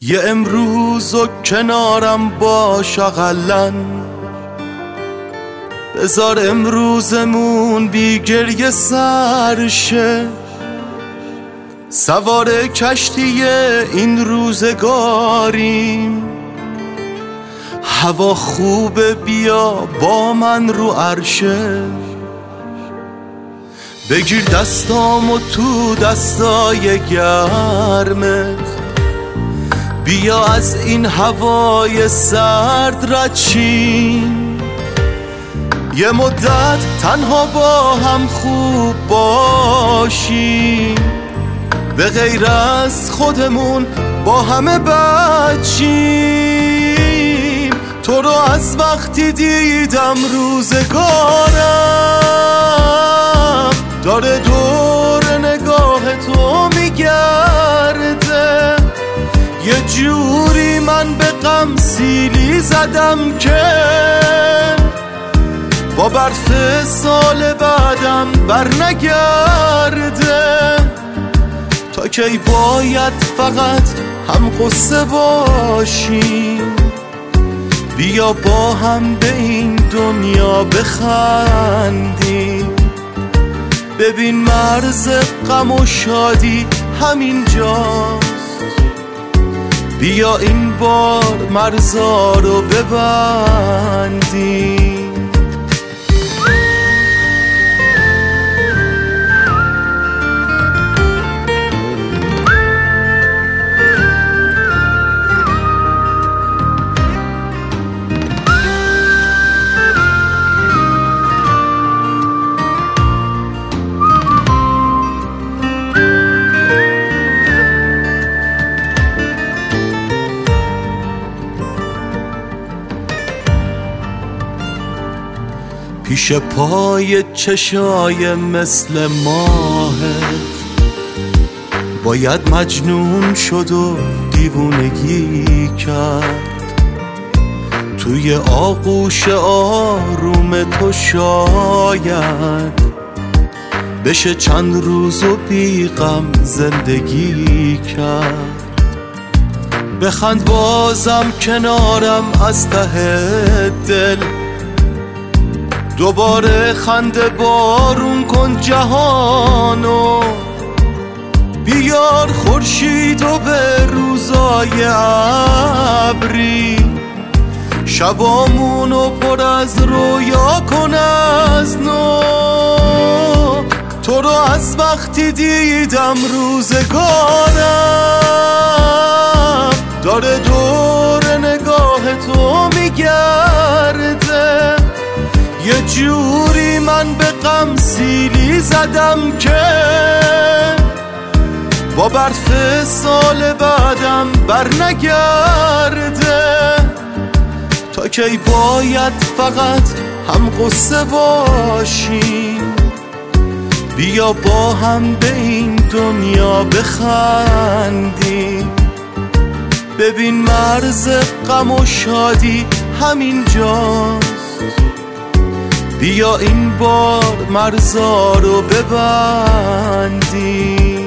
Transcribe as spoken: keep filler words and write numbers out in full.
یه امروز و کنارم باش اقلن، بذار امروزمون بی گریه سر شه. سوار کشتی این روزگاریم، هوا خوبه بیا با من رو عرشه. بگیر دستامو تو دستای گرمت، بیا از این هوای سرد رد شیم. یه مدت تنها با هم خوب باشیم، به غیر از خودمون با همه بچیم. تو رو از وقتی دیدم روزگارم داره دور نگاه تو میگرده. یه جوری من به غم سیلی زدم که با برف سال بعدم بر نگرده. تا کی باید فقط هم قصه باشیم، بیا با هم به این دنیا بخندیم. ببین مرز غم و شادی همین جاست، بیا این بار مرزا رو ببندیم. پیش پای چشای مثل ماهت باید مجنون شد و دیوونگی کرد. توی آغوش آروم تو شاید بشه چند روز و بی غم زندگی کرد. بخند بازم کنارم از ته دل، دوباره خنده بارون کن جهانو. بیار خورشیدو به روزای ابری، شبامونو پر از رویا کن از نو. تو رو از وقتی دیدم روزگارم داره دور نگاه تو میگرده. یه جوری من به غم سیلی زدم که با برف سال بعدم بر نگرده. تا کی باید فقط هم قصه باشیم، بیا با هم به این دنیا بخندیم. ببین مرز غم و شادی همین جاست، بیا این بار مرزا رو ببندیم.